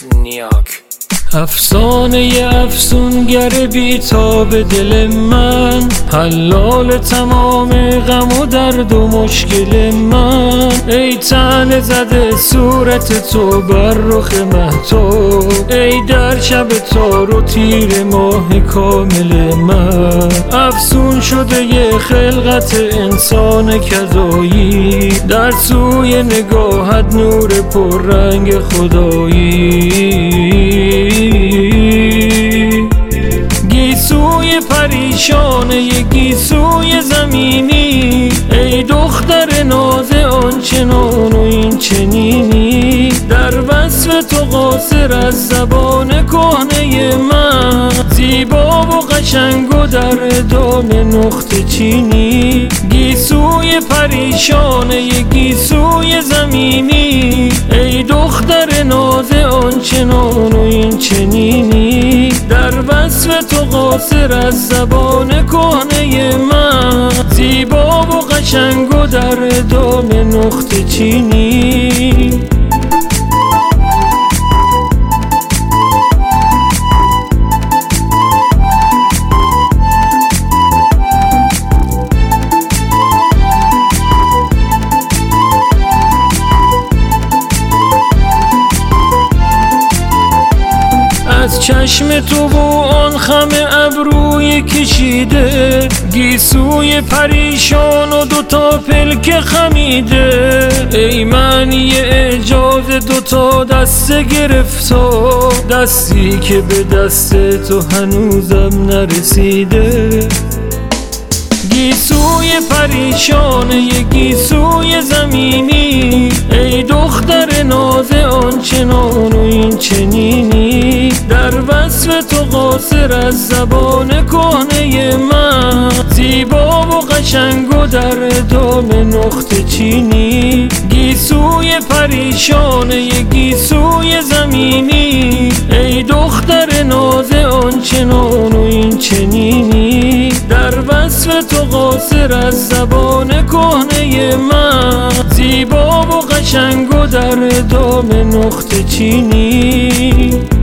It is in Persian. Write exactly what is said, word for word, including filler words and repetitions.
نیاک. افسانه افسونگر بی‌تاب دل من، حلال تمام غم و درد و مشکل من. ای طعنه زده صورت تو بر رخ مهتاب، ای در شب تار و تیر ماه کامل من. افسون شده یه خلقت انسان کذایی، در سوی نگاهت نور پررنگ خدایی. گیسوی پریشانه ی گیسوی زمینی، ای دختر ناز آنچنان و این چنینی. در وصف تو قاصر از زبان کهنه من، زیبا و قشنگ و در ادام نقطه چینی. گیسوی پریشانه ی گیسوی زمینی، ای دختر ناز آنچنان و این چنینی. در وصف تو قاصر از زبان کهنه من، زیبا و قشنگ و در ادام نقطه چینی. از چشم تو و آن خم ابروی کشیده، گیسوی پریشان و دوتا پلک خمیده. ای معنی اعجاز دوتا دست گرفتا، دستی که به دست تو هنوزم نرسیده. گیسوی پریشانه ی گیسوی زمینی، ای دختر ناز آنچنان و این چنینی. در وصف تو قاصر از زبان کهنه من، زیبا و قشنگ و در ادام نقطه چینی. گیسوی پریشانه ی گیسوی زمینی، ای دختر ناز آنچنان و این چنینی. در وصف تو قاصر از زبان کهنه من، زیبا و قشنگ و در ادام نقطه چینی.